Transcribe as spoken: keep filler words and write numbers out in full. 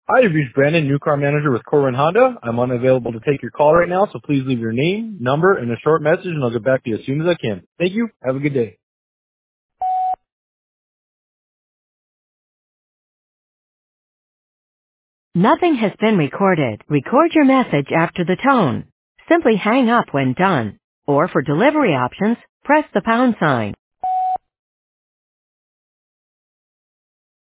Hi, you've reached Brandon, new car manager with Corwin Honda. I'm unavailable to take your call right now, so please leave your name, number, and a short message, and I'll get back to you as soon as I can. Thank you. Have a good day. Nothing has been recorded. Record your message after the tone. Simply hang up when done. Or for delivery options, press the pound sign.